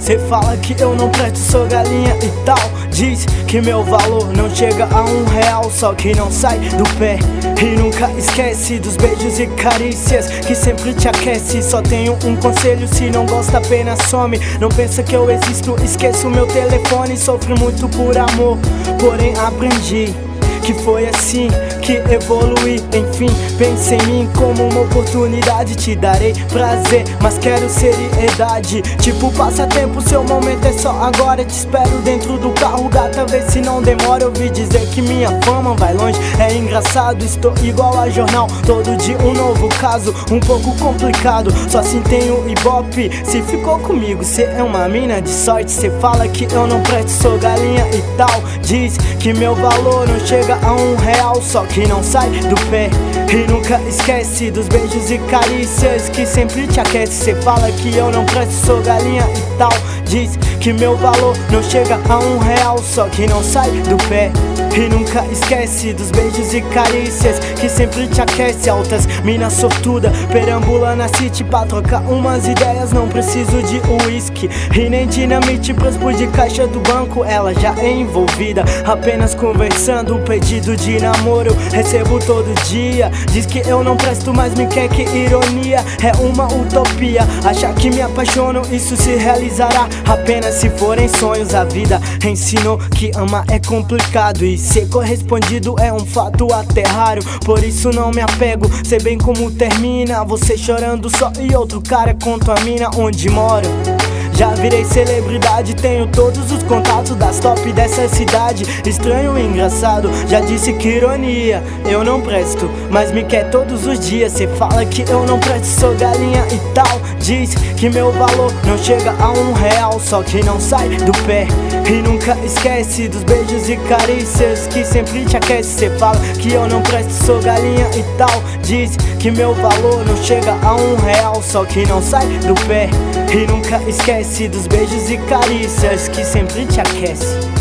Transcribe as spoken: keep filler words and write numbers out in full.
Cê fala que eu não presto, sou galinha e tal. Diz que meu valor não chega a um real, só que não sai do pé. E nunca esquece dos beijos e carícias que sempre te aquece. Só tenho um conselho, se não gosta apenas some. Não pensa que eu existo, esqueço meu telefone. Sofri muito por amor, porém aprendi que foi assim que evolui. Enfim, pense em mim como uma oportunidade. Te darei prazer, mas quero seriedade. Tipo passatempo, seu momento é só agora. Te espero dentro do carro, gata, vê se não demora. Eu ouvi dizer que minha fama vai longe, é engraçado. Estou igual a jornal, todo dia um novo caso. Um pouco complicado, só assim tenho ibope. Se ficou comigo, cê é uma mina de sorte. Cê fala que eu não presto, sou galinha e tal. Diz que meu valor não chega a um real, só que não sai do pé. E nunca esquece dos beijos e carícias que sempre te aquece. Cê fala que eu não presto, sou galinha e tal. Diz que meu valor não chega a um real, só que não sai do pé. E nunca esquece dos beijos e carícias que sempre te aquece. Altas mina sortuda, perambula na city pra trocar umas ideias. Não preciso de uísque e nem dinamite pra explodir caixa do banco. Ela já é envolvida, apenas conversando. Pedido de namoro recebo todo dia. Diz que eu não presto, mas me quer, que ironia. É uma utopia achar que me apaixono, isso se realizará apenas se forem sonhos. A vida ensinou que amar é complicado e ser correspondido é um fato até raro. Por isso não me apego, sei bem como termina. Você chorando só e outro cara contra a mina onde moro. Já virei celebridade, tenho todos os contatos das top dessa cidade. Estranho e engraçado, já disse que ironia. Eu não presto, mas me quer todos os dias. Cê fala que eu não presto, sou galinha e tal. Diz que meu valor não chega a um real, só que não sai do pé. E nunca esquece dos beijos e carícias que sempre te aquece. Cê fala que eu não presto, sou galinha e tal. Diz que meu valor não chega a um real, só que não sai do pé. E nunca esquece dos beijos e carícias que sempre te aquece.